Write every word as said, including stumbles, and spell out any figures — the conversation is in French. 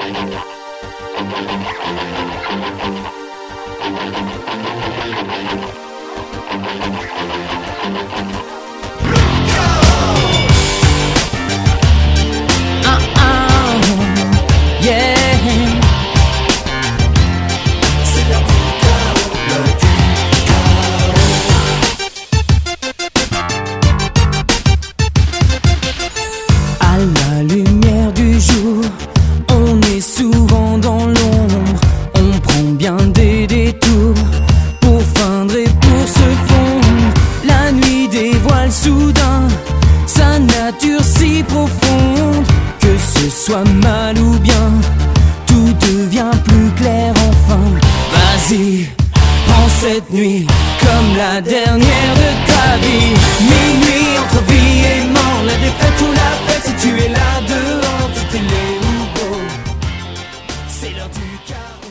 Soudain, sa nature si profonde, que ce soit mal ou bien, tout devient plus clair enfin. Vas-y, prends cette nuit comme la dernière de ta vie. Minuit entre vie et mort, la défaite ou la fête, si tu es là dehors, tu t'es laid ou beau, c'est l'heure du chaos.